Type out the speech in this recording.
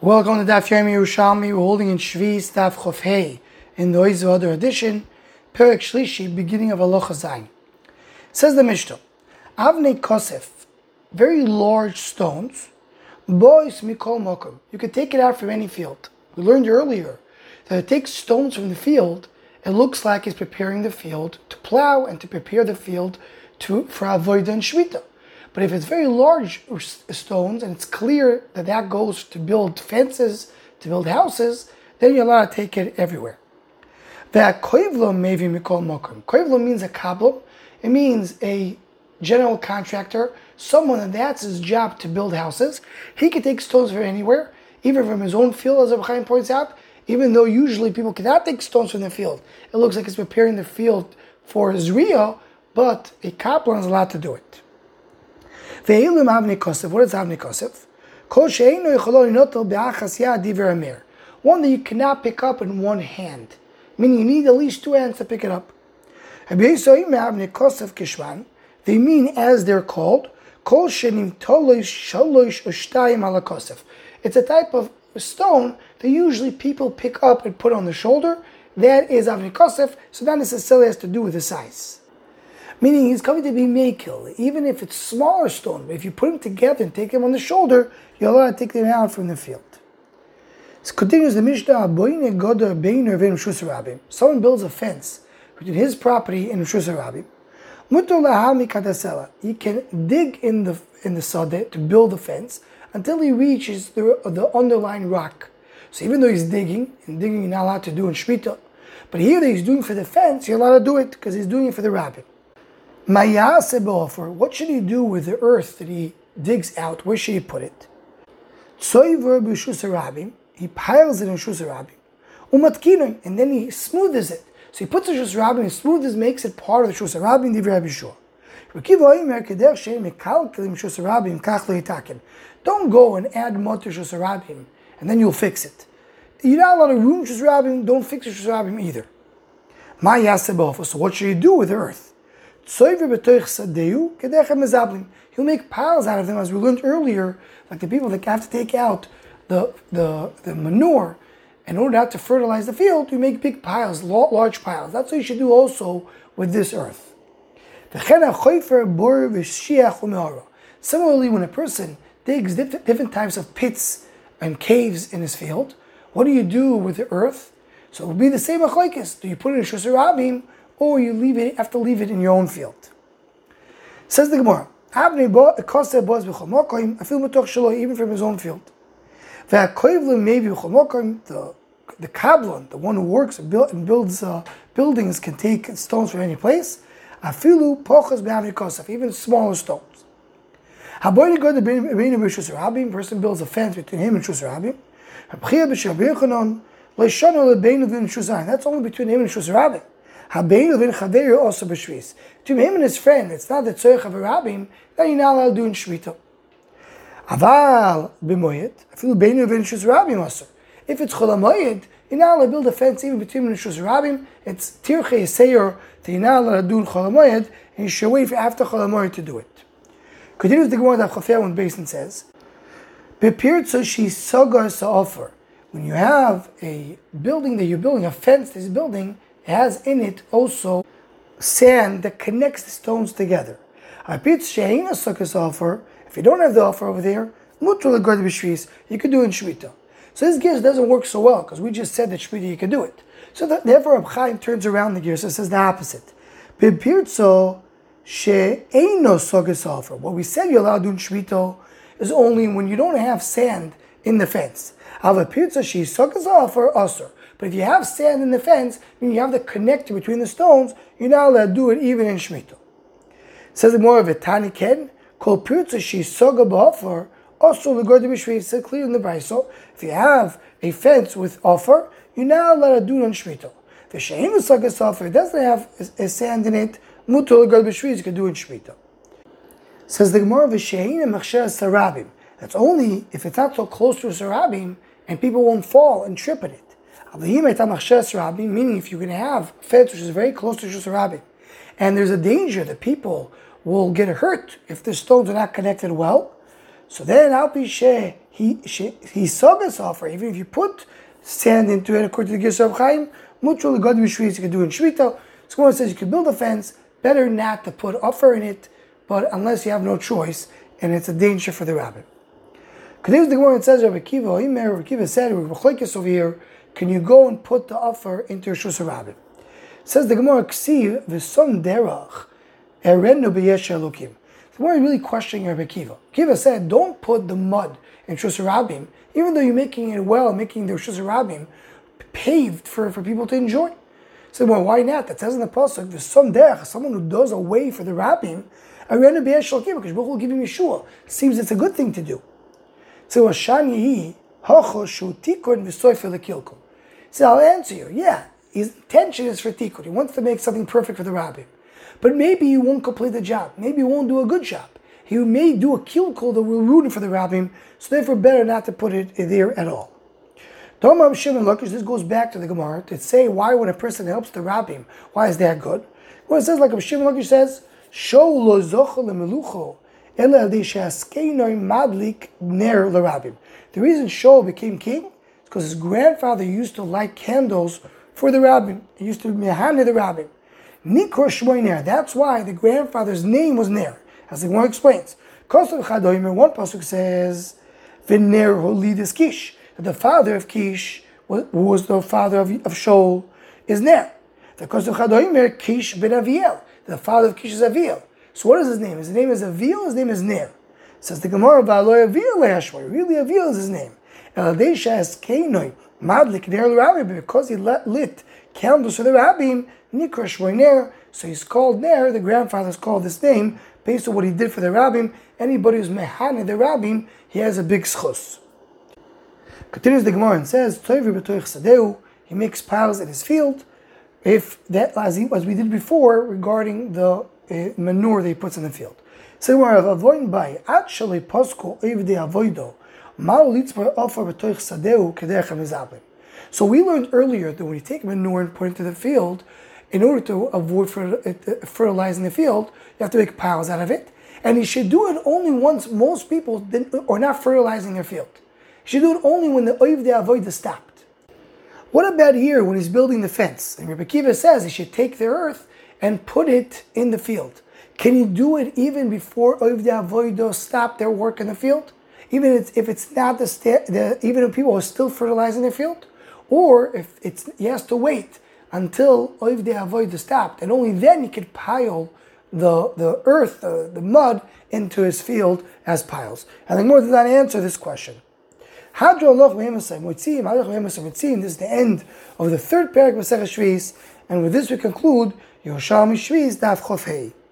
Welcome to Daf Yomi Yerushalmi. We're holding in Shvi's Daf Chof Hey in the Oiz Other edition, Perek Shlishi, beginning of Halacha Zayin. Says the Mishnah, Avnei Kosef, very large stones, bois mikol mokum. You can take it out from any field. We learned earlier that it takes stones from the field. It looks like it's preparing the field to plow and to prepare the field for avodah and shvita. But if it's very large stones and it's clear that that goes to build fences, to build houses, then you're allowed to take it everywhere. That koivlo mevi mikol mokum. Koivlo means a kablo. It means a general contractor, someone that's his job to build houses. He can take stones from anywhere, even from his own field, as Reb Chaim points out, even though usually people cannot take stones from the field. It looks like it's preparing the field for Zriya, but a kaplan is allowed to do it. What is Avnei Kosef? One that you cannot pick up in one hand, meaning you need at least two hands to pick it up. They mean as they're called. It's a type of stone that usually people pick up and put on the shoulder. That is Avnei Kosef, so that necessarily has to do with the size. Meaning he's coming to be meikil, even if it's smaller stone. But if you put them together and take them on the shoulder, you're allowed to take them out from the field. So continues the Mishnah, someone builds a fence between his property and Rishus Harabim. He can dig in the sadeh to build the fence until he reaches the underlying rock. So even though he's digging, and digging you're not allowed to do in Shmita, but here that he's doing for the fence, you're allowed to do it because he's doing it for the rabbin. What should he do with the earth that he digs out? Where should he put it? He piles it in Rishus Harabim, and then he smoothes it. So he puts it in Rishus Harabim, and smoothes, makes it part of the Rishus Harabim. Don't go and add mud to Rishus Harabim, and then you'll fix it. You're not allowed to ruin Rishus Harabim, don't fix Rishus Harabim either. So what should he do with the earth? He'll make piles out of them, as we learned earlier, like the people that have to take out the manure in order not to fertilize the field. You make big piles, large piles. That's what you should do also with this earth. Similarly, when a person digs different types of pits and caves in his field, what do you do with the earth? So it will be the same machlokes. Do you put it in Rishus Harabim, or you have to leave it in your own field? Says the Gemara, even from his own field. The kablan, the one who works and builds buildings, can take stones from any place. Even smaller stones. Person builds a fence between him and Rishus Harabim. That's only between him and Rishus Harabim. Between him and his friend, it's not the tzorech of a rabbin, then you're not allowed to do in shvita. If it's chol hamoed, you're not allowed to build a fence even between him and Rishus Harabim. It's tirche yiseir that you're not allowed to do in chol hamoed, and you should wait for after chol hamoed to do it. Continues the Gemara that Chofeh when Basin says, when you have a building that you're building, a fence that is building, it has in it also sand that connects the stones together. If you don't have the offer over there, you could do it in Shvita. So this gear doesn't work so well, because we just said that Shvita you can do it. So therefore Reb Chaim turns around the gear, so it says the opposite. What we said you're allowed to do in Shvita is only when you don't have sand in the fence. But if you have sand in the fence, meaning you have the connector between the stones, you're not allowed to do it even in Shemitah. Says more of a Tani Ken, called Pirza Shi Soga Ba'ofar, also the Gorda B'Shvi. It's clear in the Brayso. If you have a fence with offer, you're not allowed to do it in Shemitah. The Sheinu Soga Sofer doesn't have a sand in it, Mutul the Gorda B'Shvi, you can do it in Shemitah. Says the Gemara of Sheinu Machsheh Sarabim. That's only if it's not so close to a Sarabim and people won't fall and trip at it. Meaning if you can have a fence which is very close to Rishus Harabim, and there's a danger that people will get hurt if the stones are not connected well, So then, he saw this offer. Even if you put sand into it, according to the Gersa of Chaim, mutually God Shvius, you can do in Shvita. So Gemara says you can build a fence. Better not to put offer in it, but unless you have no choice, and it's a danger for the rabbit. Because the Gemara says, Rabbi Kiva said, we're over here. Can you go and put the offer into your Shus Rabbit? Says the Gemara, Ksiv v'son derach erenu b'yesh elokim. The Gemara is really questioning Rabbi Kiva. Kiva said, don't put the mud in Shus Rabbim, even though you're making it well, making the Shus Rabbim paved for people to enjoy. So well, why not? That says in the pasuk, v'son derach, someone who does a way for the Rabbim, erenu b'yesh elokim, because Baruch will give him Yeshua. Seems it's a good thing to do. So Shani hacho shu tikun v'soifer lekilkum. So I'll answer you. Yeah, his intention is for tikkun. He wants to make something perfect for the rabbim. But maybe he won't complete the job. Maybe he won't do a good job. He may do a kilkul that will ruin for the rabbim, so therefore better not to put it there at all. Tomam Shimon Lakish, this goes back to the Gemara to say why when a person helps the rabbim, why is that good? Well, it says like Shimon Lakish says, Sho lo zochel lemelucho ela de she'askeinoi madlik ner l'rabbim. The reason Shaul became king because his grandfather used to light candles for the rabbin. He used to mehane the rabbin. Nikor Shmoy Ner. That's why the grandfather's name was Ner. As the Gemara explains. Kosav Chadoimer, one pasuk says, V'ner holidis Kish. That the father of Kish, who was the father of Shaul, is Ner. The Kosav Chadoimer, Kish ben Aviel. The father of Kish is Aviel. So what is his name? His name is Aviel, his name is Ner. Says the Gemara, V'aloi Aviel le'ashmoy. Really Aviel is his name. Because he lit candles for the rabbim, Nikra Shmoy Ner, so he's called Ner, the grandfather's called this name, based on what he did for the rabbim. Anybody who's mehane the rabbim, he has a big schus. Continues the Gemara and says, he makes piles in his field, if that, as we did before, regarding the manure that he puts in the field. So we have avoid by, actually, Pasco, Evde Avoido. So we learned earlier that when you take manure and put it into the field, in order to avoid fertilizing the field, you have to make piles out of it. And you should do it only once most people are not fertilizing their field. You should do it only when the oiv de avoid stopped. What about here when he's building the fence? And Rabbi Kiva says he should take the earth and put it in the field. Can you do it even before oiv de avoid stop their work in the field? Even if it's not even if people are still fertilizing their field, or if he has to wait until oiv de avoid stopped, and only then he could pile the earth, the mud, into his field as piles. And the Gemara did not answer this question. This is the end of the third parak of Masechah Shvis, and with this we conclude Yerushalmi Shvis Daf Chof Hei.